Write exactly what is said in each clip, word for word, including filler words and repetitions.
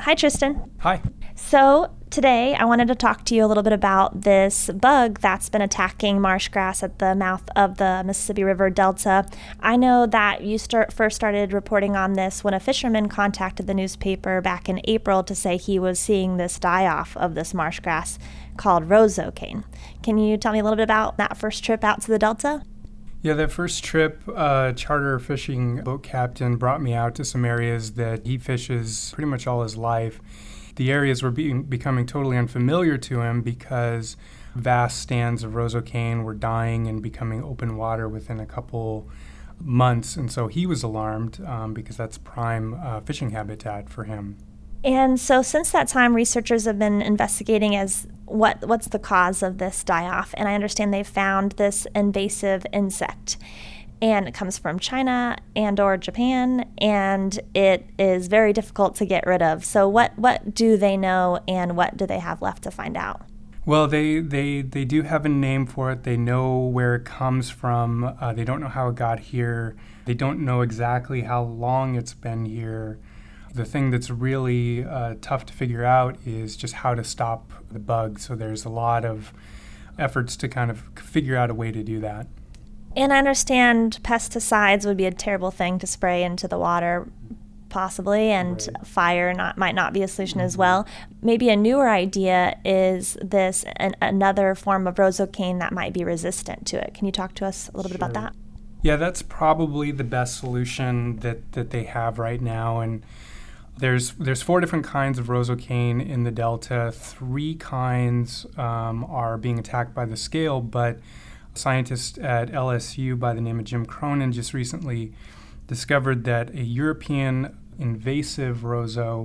Hi, Tristan. Hi. So today I wanted to talk to you a little bit about this bug that's been attacking marsh grass at the mouth of the Mississippi River Delta. I know that you start, first started reporting on this when a fisherman contacted the newspaper back in April to say he was seeing this die-off of this marsh grass called rosocane. Can you tell me a little bit about that first trip out to the Delta? Yeah, that first trip, uh, charter fishing boat captain brought me out to some areas that he fishes pretty much all his life. The areas were being, becoming totally unfamiliar to him because vast stands of rosocane were dying and becoming open water within a couple months. And so he was alarmed um, because that's prime uh, fishing habitat for him. And so since that time, researchers have been investigating as what what's the cause of this die-off. And I understand they've found this invasive insect. And it comes from China and or Japan, and it is very difficult to get rid of. So what, what do they know, and what do they have left to find out? Well, they, they, they do have a name for it. They know where it comes from. Uh, they don't know how it got here. They don't know exactly how long it's been here. The thing that's really uh, tough to figure out is just how to stop the bug. So there's a lot of efforts to kind of figure out a way to do that. And I understand pesticides would be a terrible thing to spray into the water, possibly, and right. fire not might not be a solution mm-hmm. as well. Maybe a newer idea is this an, another form of rosocane that might be resistant to it. Can you talk to us a little Sure. bit about that? Yeah, that's probably the best solution that, that they have right now. And there's there's four different kinds of rosocane in the Delta. Three kinds um, are being attacked by the scale, but scientists at L S U by the name of Jim Cronin just recently discovered that a European invasive roso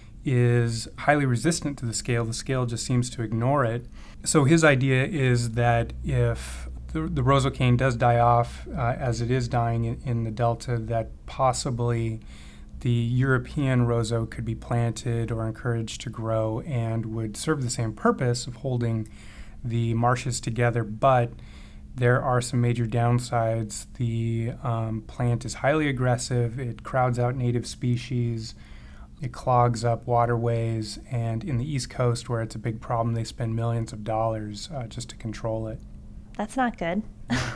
is highly resistant to the scale. The scale just seems to ignore it. So his idea is that if the, the rosocane does die off, uh, as it is dying in, in the Delta, that possibly the European roso could be planted or encouraged to grow and would serve the same purpose of holding the marshes together, but there are some major downsides. The um, plant is highly aggressive. It crowds out native species. It clogs up waterways. And in the East Coast, where it's a big problem, they spend millions of dollars uh, just to control it. That's not good.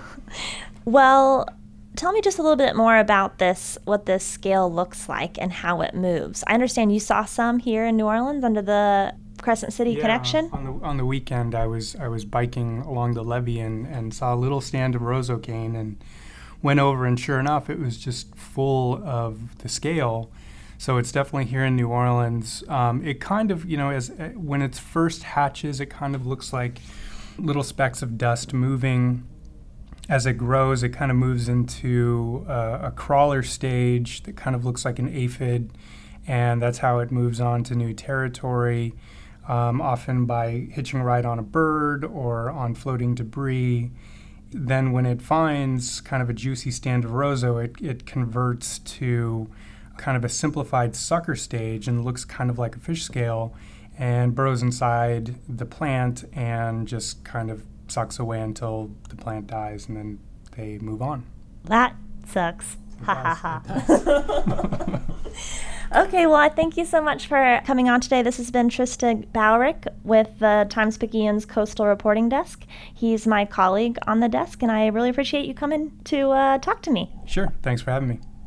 Well, tell me just a little bit more about this, what this scale looks like and how it moves. I understand you saw some here in New Orleans under the Crescent City yeah, connection? On the on the weekend, I was I was biking along the levee and, and saw a little stand of rosocane and went over, and sure enough, it was just full of the scale. So it's definitely here in New Orleans. Um, it kind of, you know, as uh, when it first hatches, it kind of looks like little specks of dust moving. As it grows, it kind of moves into uh, a crawler stage that kind of looks like an aphid, and that's how it moves on to new territory. Um, often by hitching a ride on a bird or on floating debris. Then when it finds kind of a juicy stand of roso, it, it converts to kind of a simplified sucker stage and looks kind of like a fish scale and burrows inside the plant and just kind of sucks away until the plant dies, and then they move on. That sucks. It Ha ha does. ha. Okay, well, I thank you so much for coming on today. This has been Tristan Bowrick with the Times-Picayune's Coastal Reporting Desk. He's my colleague on the desk, and I really appreciate you coming to uh, talk to me. Sure. Thanks for having me.